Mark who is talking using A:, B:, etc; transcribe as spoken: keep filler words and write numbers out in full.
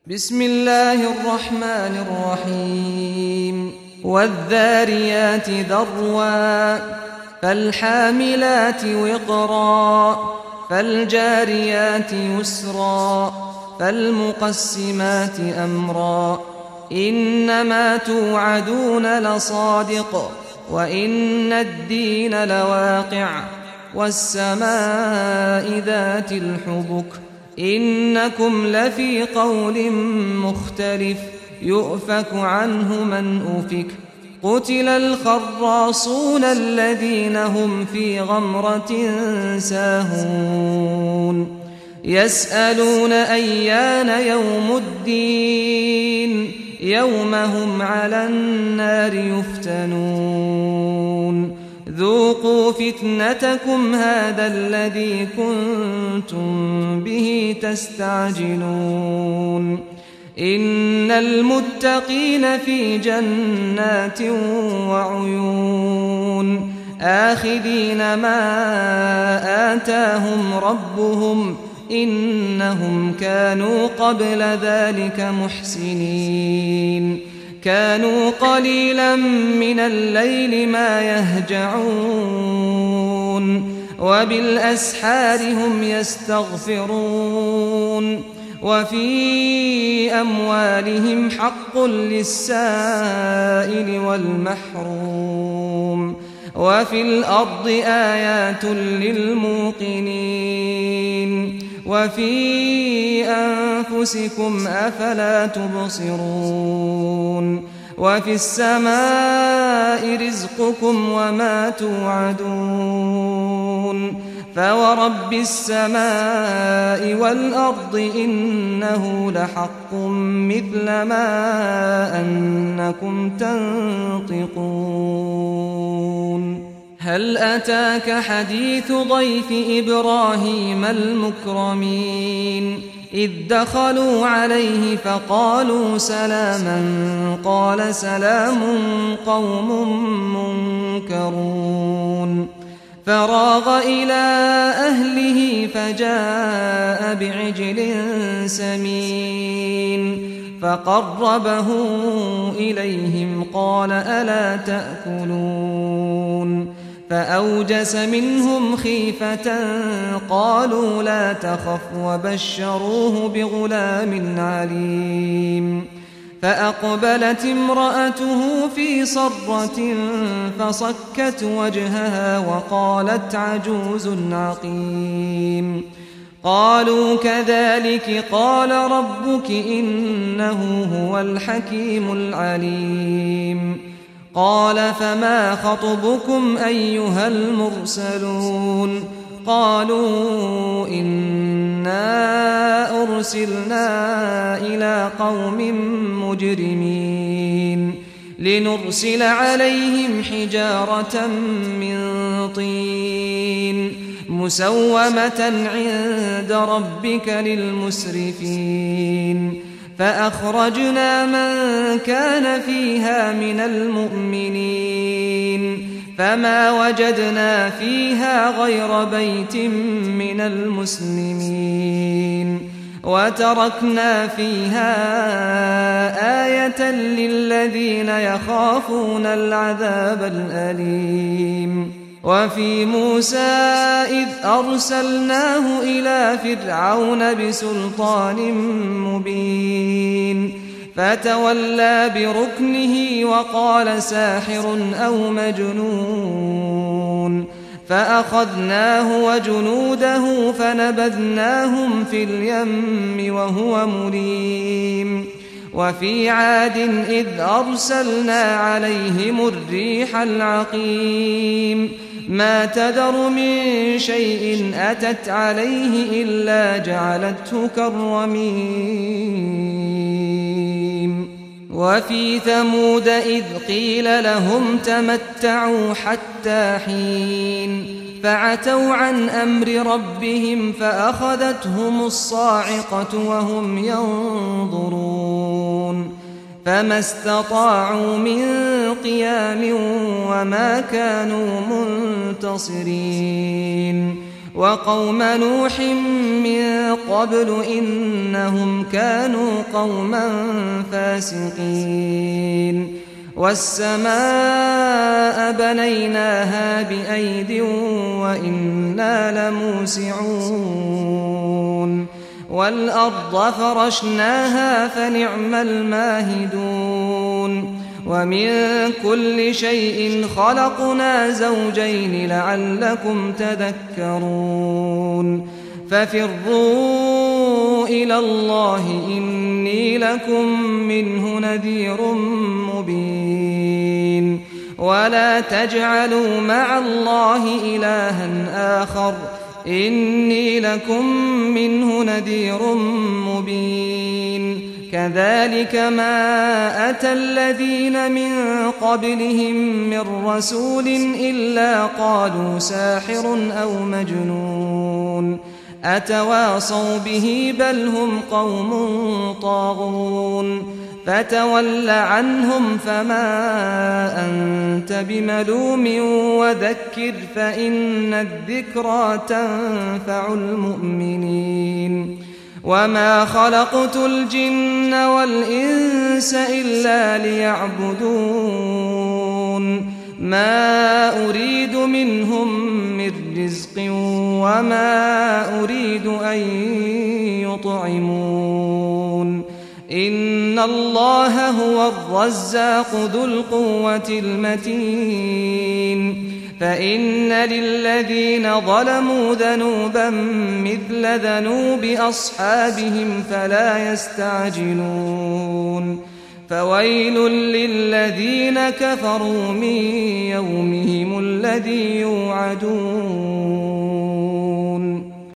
A: بسم الله الرحمن الرحيم والذاريات ذروا فالحاملات وقرا فالجاريات يسرا فالمقسمات أمرا إنما توعدون لصادق وإن الدين لواقع والسماء ذات الحبك إنكم لفي قول مختلف يؤفك عنه من أفك قتل الخراصون الذين هم في غمرة ساهون يسألون أيان يوم الدين يوم هم على النار يفتنون ذوقوا فتنتكم هذا الذي كنتم به تستعجلون إن المتقين في جنات وعيون آخذين ما آتاهم ربهم إنهم كانوا قبل ذلك محسنين كانوا قليلا من الليل ما يهجعون وبالأسحار هم يستغفرون وفي أموالهم حق للسائل والمحروم وفي الأرض آيات للموقنين وفي أنفسكم أفلا تبصرون وفي السماء رزقكم وما توعدون فورب السماء والأرض إنه لحق مثل ما أنكم تنطقون هل أتاك حديث ضيف إبراهيم المكرمين إذ دخلوا عليه فقالوا سلاما قال سلام قوم منكرون فراغ إلى أهله فجاء بعجل سمين فقربه إليهم قال ألا تأكلون فأوجس منهم خيفة قالوا لا تخف وبشروه بغلام عليم فأقبلت امرأته في صرة فصكت وجهها وقالت عجوز عقيم قالوا كذلك قال ربك إنه هو الحكيم العليم قال فما خطبكم أيها المرسلون قالوا إنا أرسلنا إلى قوم مجرمين لنرسل عليهم حجارة من طين مسومة عند ربك للمسرفين فأخرجنا من كان فيها من المؤمنين فما وجدنا فيها غير بيت من المسلمين وتركنا فيها آية للذين يخافون العذاب الأليم وفي موسى إذ أرسلناه إلى فرعون بسلطان مبين فتولى بركنه وقال ساحر أو مجنون فأخذناه وجنوده فنبذناهم في اليم وهو مليم وفي عاد إذ أرسلنا عليهم الريح العقيم ما تذر من شيء أتت عليه إلا جعلته كالرميم وفي ثمود إذ قيل لهم تمتعوا حتى حين فعتوا عن أمر ربهم فأخذتهم الصاعقة وهم ينظرون فما استطاعوا من قيام وما كانوا منتصرين وقوم نوح من قبل إنهم كانوا قوما فاسقين والسماء بنيناها بأيد وإنا لموسعون والأرض فرشناها فنعم الماهدون ومن كل شيء خلقنا زوجين لعلكم تذكرون ففروا إلى الله إني لكم منه نذير مبين ولا تجعلوا مع الله إلها آخر إني لكم منه نذير مبين كذلك ما أتى الذين من قبلهم من رسول إلا قالوا ساحر أو مجنون أتواصوا به بل هم قوم طاغون فتول عنهم فما أنت بملوم وذكر فإن الذكرى تنفع المؤمنين وما خلقت الجن والإنس إلا ليعبدون ما أريد منهم من رزق وما أريد أن يطعمون إن الله هو الرزاق ذو القوة المتين فإن للذين ظلموا ذنوبا مثل ذنوب أصحابهم فلا يستعجلون فويل للذين كفروا من يومهم الذي يوعدون